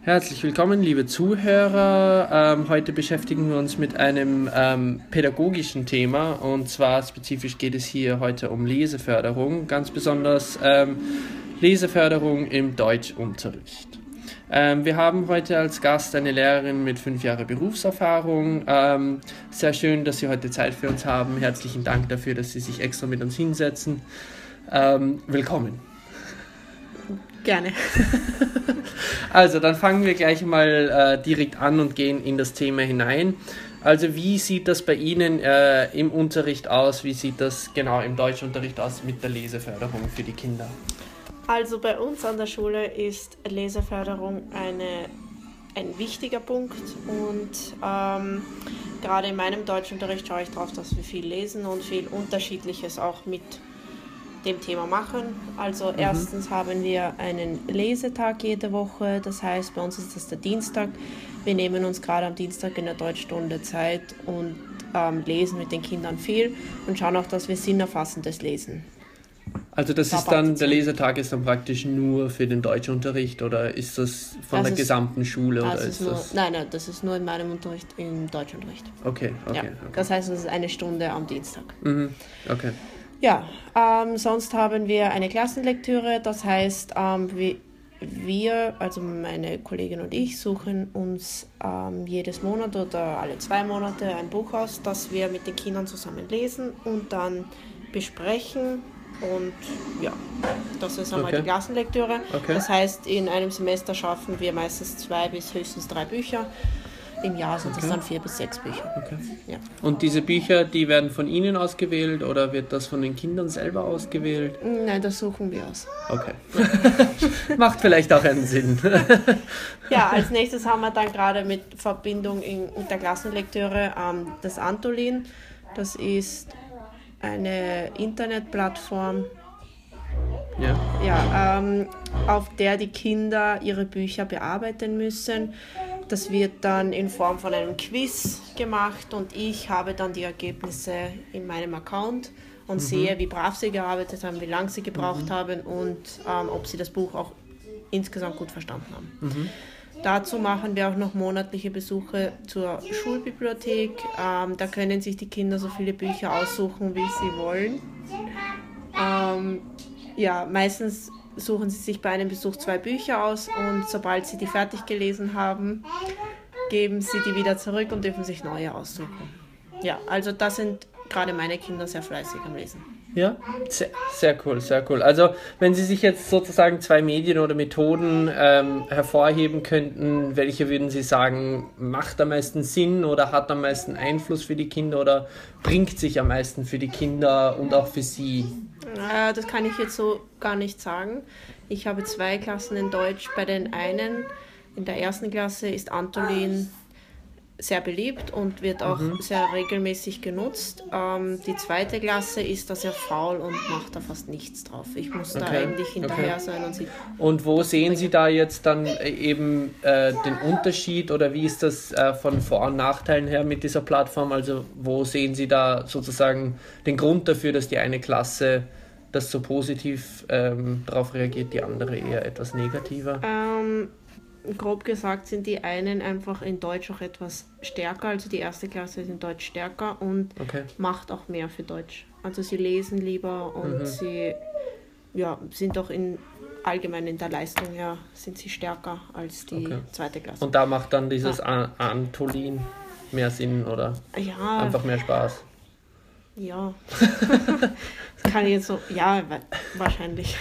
Herzlich willkommen, liebe Zuhörer. Heute beschäftigen wir uns mit einem pädagogischen Thema, und zwar spezifisch geht es hier heute um Leseförderung, ganz besonders Leseförderung im Deutschunterricht. Wir haben heute als Gast eine Lehrerin mit 5 Jahren Berufserfahrung. Sehr schön, dass Sie heute Zeit für uns haben. Herzlichen Dank dafür, dass Sie sich extra mit uns hinsetzen. Willkommen. Gerne. Also, dann fangen wir gleich mal direkt an und gehen in das Thema hinein. Also, wie sieht das bei Ihnen im Unterricht aus? Wie sieht das genau im Deutschunterricht aus mit der Leseförderung für die Kinder? Also bei uns an der Schule ist Leseförderung ein wichtiger Punkt und gerade in meinem Deutschunterricht schaue ich darauf, dass wir viel lesen und viel Unterschiedliches auch mit dem Thema machen. Also erstens haben wir einen Lesetag jede Woche, das heißt bei uns ist das der Dienstag. Wir nehmen uns gerade am Dienstag in der Deutschstunde Zeit und lesen mit den Kindern viel und schauen auch, dass wir sinnerfassendes lesen. Also das ist dann, der Lesetag ist dann praktisch nur für den Deutschunterricht oder ist das von der gesamten Schule? Oder ist das? Nein, das ist nur in meinem Unterricht, im Deutschunterricht. Okay. Ja, das heißt, es ist eine Stunde am Dienstag. Okay. Ja, sonst haben wir eine Klassenlektüre, das heißt, wir, also meine Kollegin und ich, suchen uns jedes Monat oder alle 2 Monate ein Buch aus, das wir mit den Kindern zusammen lesen und dann besprechen. Und ja, das ist einmal die Klassenlektüre. Okay. Das heißt, in einem Semester schaffen wir meistens 2 bis höchstens 3 Bücher. Im Jahr sind das dann 4 bis 6 Bücher. Okay. Ja. Und diese Bücher, die werden von Ihnen ausgewählt oder wird das von den Kindern selber ausgewählt? Nein, das suchen wir aus. Okay. Macht vielleicht auch einen Sinn. Ja, als nächstes haben wir dann gerade mit Verbindung mit der Klassenlektüre das Antolin. Das ist eine Internetplattform, auf der die Kinder ihre Bücher bearbeiten müssen. Das wird dann in Form von einem Quiz gemacht und ich habe dann die Ergebnisse in meinem Account und sehe, wie brav sie gearbeitet haben, wie lange sie gebraucht haben und ob sie das Buch auch insgesamt gut verstanden haben. Dazu machen wir auch noch monatliche Besuche zur Schulbibliothek. Da können sich die Kinder so viele Bücher aussuchen, wie sie wollen. Meistens suchen sie sich bei einem Besuch 2 Bücher aus und sobald sie die fertig gelesen haben, geben sie die wieder zurück und dürfen sich neue aussuchen. Ja, also da sind gerade meine Kinder sehr fleißig am Lesen. Ja, sehr cool, sehr cool. Also wenn Sie sich jetzt sozusagen 2 Medien oder Methoden hervorheben könnten, welche würden Sie sagen, macht am meisten Sinn oder hat am meisten Einfluss für die Kinder oder bringt sich am meisten für die Kinder und auch für Sie? Das kann ich jetzt so gar nicht sagen. Ich habe 2 Klassen in Deutsch. Bei den einen, in der 1. Klasse, ist Antolin sehr beliebt und wird auch sehr regelmäßig genutzt. Die 2. Klasse ist da sehr faul und macht da fast nichts drauf. Ich muss da eigentlich hinterher sein und sie. Und wo sehen Sie da jetzt dann eben den Unterschied oder wie ist das von Vor- und Nachteilen her mit dieser Plattform? Also wo sehen Sie da sozusagen den Grund dafür, dass die eine Klasse das so positiv darauf reagiert, die andere eher etwas negativer? Grob gesagt sind die einen einfach in Deutsch auch etwas stärker, also die 1. Klasse ist in Deutsch stärker und macht auch mehr für Deutsch. Also sie lesen lieber und sie sind auch allgemein in der Leistung her sind sie stärker als die 2. Klasse. Und da macht dann dieses Antolin mehr Sinn oder einfach mehr Spaß? Ja, das kann ich jetzt so, wahrscheinlich.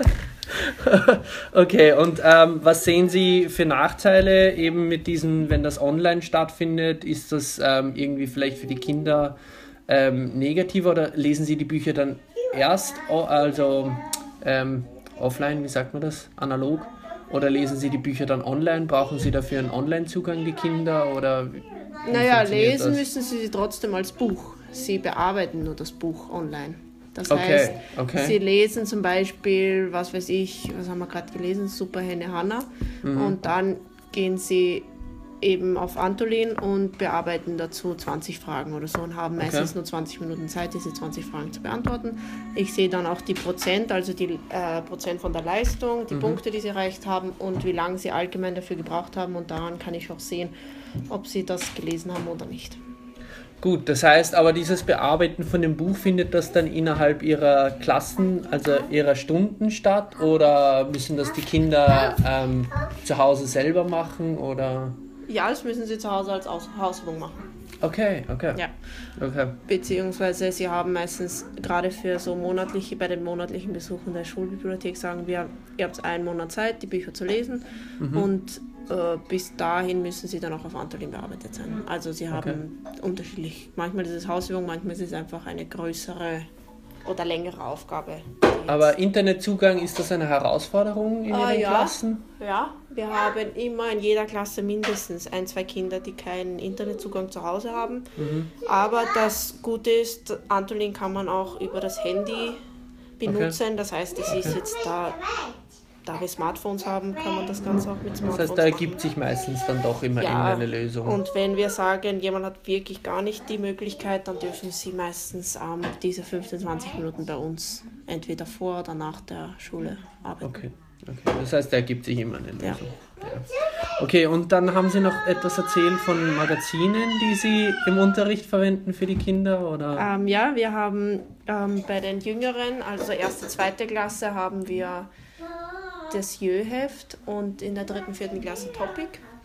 Okay, und was sehen Sie für Nachteile eben mit diesen, wenn das online stattfindet? Ist das irgendwie vielleicht für die Kinder negativer oder lesen Sie die Bücher dann erst, offline, wie sagt man das, analog? Oder lesen Sie die Bücher dann online? Brauchen Sie dafür einen Online-Zugang, die Kinder? Oder lesen müssen Sie trotzdem als Buch. Sie bearbeiten nur das Buch online. Das heißt, sie lesen zum Beispiel, was weiß ich, was haben wir gerade gelesen, Superhenne Hannah. Und dann gehen sie eben auf Antolin und bearbeiten dazu 20 Fragen oder so und haben meistens nur 20 Minuten Zeit, diese 20 Fragen zu beantworten. Ich sehe dann auch die Prozent, also die Prozent von der Leistung, die Punkte, die sie erreicht haben und wie lange sie allgemein dafür gebraucht haben, und daran kann ich auch sehen, ob sie das gelesen haben oder nicht. Gut, das heißt aber, dieses Bearbeiten von dem Buch, findet das dann innerhalb ihrer Klassen, also ihrer Stunden statt, oder müssen das die Kinder zu Hause selber machen, oder? Ja, das müssen sie zu Hause als Hausübung machen. Okay. Ja. Okay. Beziehungsweise sie haben meistens, gerade für so bei den monatlichen Besuchen der Schulbibliothek, sagen wir, ihr habt einen Monat Zeit, die Bücher zu lesen, und bis dahin müssen sie dann auch auf Antolin bearbeitet sein. Also sie haben unterschiedlich, manchmal ist es Hausübung, manchmal ist es einfach eine größere oder längere Aufgabe. Aber Internetzugang, ist das eine Herausforderung in Ihren Klassen? Ja, wir haben immer in jeder Klasse mindestens 1-2 Kinder, die keinen Internetzugang zu Hause haben. Aber das Gute ist, Antolin kann man auch über das Handy benutzen. Das heißt, es ist jetzt da wir Smartphones haben, kann man das Ganze auch mit Smartphones machen. Das heißt, da ergibt sich meistens dann doch immer irgendeine Lösung. Und wenn wir sagen, jemand hat wirklich gar nicht die Möglichkeit, dann dürfen sie meistens diese 15-20 Minuten bei uns entweder vor oder nach der Schule arbeiten. Okay. Das heißt, da ergibt sich immer eine Lösung. Ja. Okay, und dann haben Sie noch etwas erzählt von Magazinen, die Sie im Unterricht verwenden für die Kinder, oder? Ja, wir haben bei den Jüngeren, also 1., 2. Klasse, haben wir das Jö-Heft und in der 3., 4. Klasse Topic.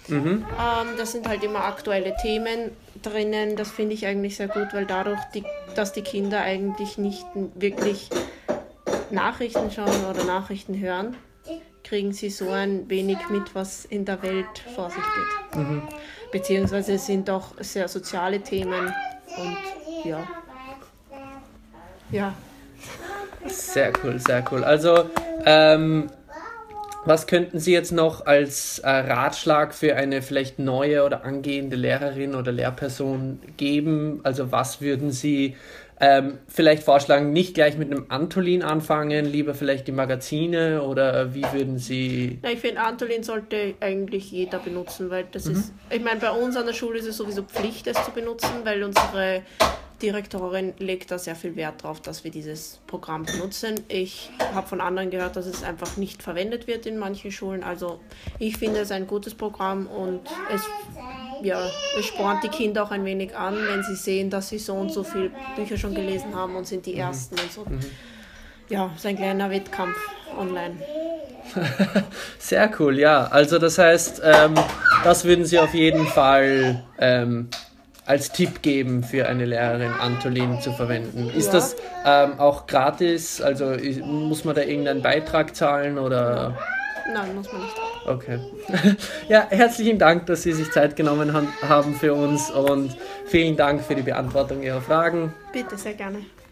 Das sind halt immer aktuelle Themen drinnen. Das finde ich eigentlich sehr gut, weil dadurch, dass die Kinder eigentlich nicht wirklich Nachrichten schauen oder Nachrichten hören, kriegen sie so ein wenig mit, was in der Welt vor sich geht. Beziehungsweise es sind auch sehr soziale Themen und ja. Sehr cool. Also, was könnten Sie jetzt noch als Ratschlag für eine vielleicht neue oder angehende Lehrerin oder Lehrperson geben? Also was würden Sie vielleicht vorschlagen, nicht gleich mit einem Antolin anfangen, lieber vielleicht die Magazine, oder wie würden Sie... Ich finde, Antolin sollte eigentlich jeder benutzen, weil das ist, ich meine, bei uns an der Schule ist es sowieso Pflicht, es zu benutzen, weil unsere Direktorin legt da sehr viel Wert drauf, dass wir dieses Programm benutzen. Ich habe von anderen gehört, dass es einfach nicht verwendet wird in manchen Schulen. Also ich finde es ein gutes Programm und es spornt die Kinder auch ein wenig an, wenn sie sehen, dass sie so und so viele Bücher schon gelesen haben und sind die Ersten und so. Ja, es ist ein kleiner Wettkampf online. Sehr cool, ja. Also das heißt, das würden Sie auf jeden Fall als Tipp geben für eine Lehrerin, Antolin zu verwenden. Ist das auch gratis? Also muss man da irgendeinen Beitrag zahlen, oder? Nein, muss man nicht. Okay. Ja, herzlichen Dank, dass Sie sich Zeit genommen haben für uns, und vielen Dank für die Beantwortung Ihrer Fragen. Bitte, sehr gerne.